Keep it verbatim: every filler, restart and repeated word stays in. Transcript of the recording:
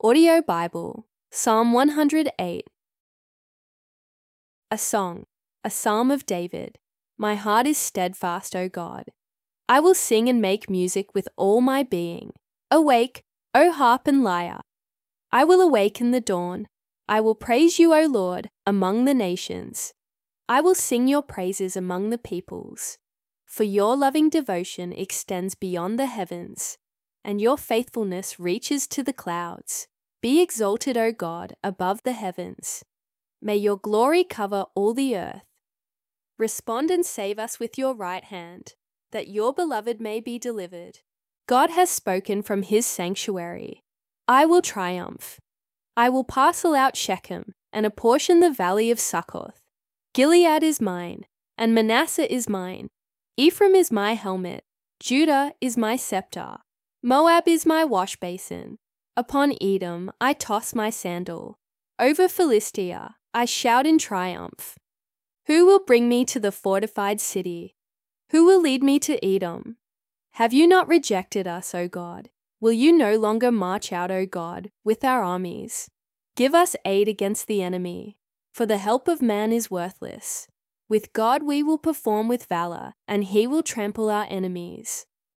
Audio Bible, Psalm one hundred eight. A song, a psalm of David. My heart is steadfast, O God. I will sing and make music with all my being. Awake, O harp and lyre. I will awaken the dawn. I will praise you, O Lord, among the nations. I will sing your praises among the peoples. For your loving devotion extends beyond the heavens, and your faithfulness reaches to the clouds. Be exalted, O God, above the heavens. May your glory cover all the earth. Respond and save us with your right hand, that your beloved may be delivered. God has spoken from his sanctuary. I will triumph. I will parcel out Shechem and apportion the valley of Succoth. Gilead is mine, and Manasseh is mine. Ephraim is my helmet. Judah is my scepter. Moab is my wash basin. Upon Edom I toss my sandal. Over Philistia I shout in triumph. Who will bring me to the fortified city? Who will lead me to Edom? Have you not rejected us, O God? Will you no longer march out, O God, with our armies? Give us aid against the enemy, for the help of man is worthless. With God we will perform with valor, and he will trample our enemies.